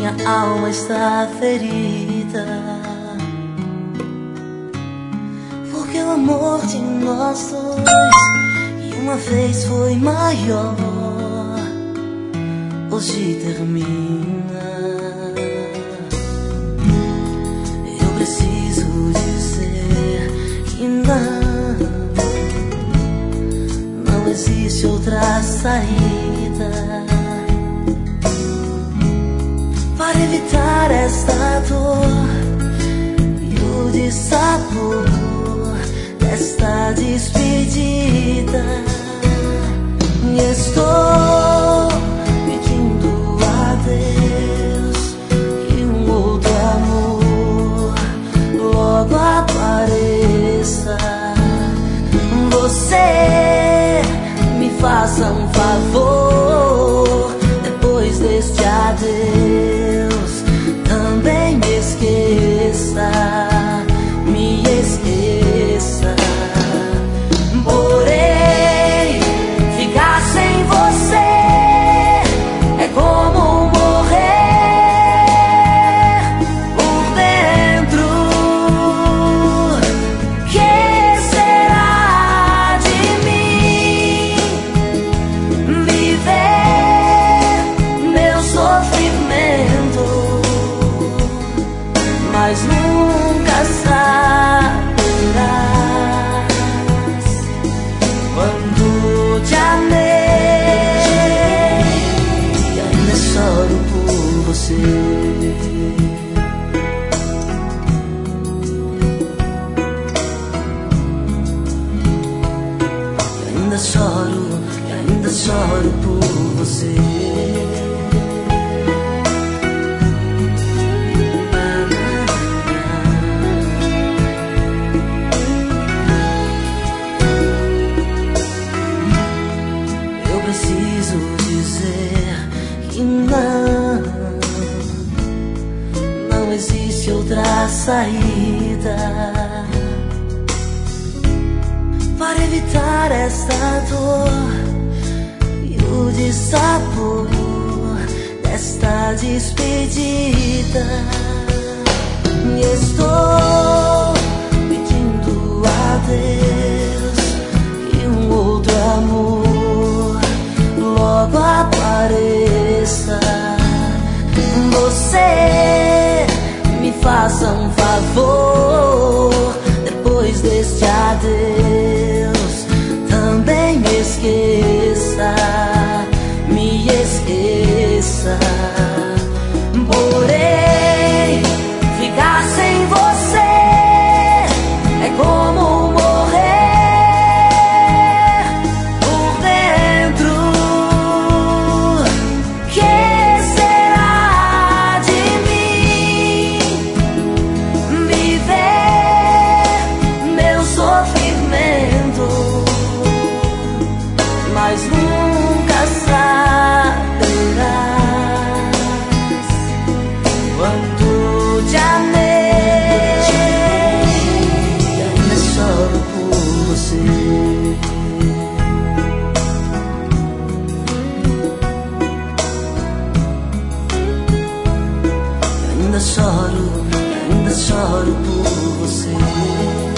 minha alma está ferida, porque o amor de nós dois, e uma vez foi maior, hoje termina. Eu preciso dizer que não existe outra saída para evitar esta dor e o dissabor desta despedida. E estou pedindo a Deus que um outro amor logo apareça. Você me faça um favor, depois deste adeus também me esqueça, me esqueça. Porém, ficar sem você é como morrer por dentro. Que será de mim? Viver meu sofrimento, mas nunca saberás quando te amei e ainda choro por você. E ainda choro por você. Eu preciso dizer que não existe outra saída para evitar esta dor e o dissabor desta despedida. E estou pedindo a Deus que um outro amor logo apareça. Você me faça um favor, depois deste adeus também me esqueça, me esqueça. Porém, ficar sem você é como morrer por dentro. Que será de mim? Viver meu sofrimento, mas nunca saberás quanto te amei e ainda choro por você. E ainda choro por você.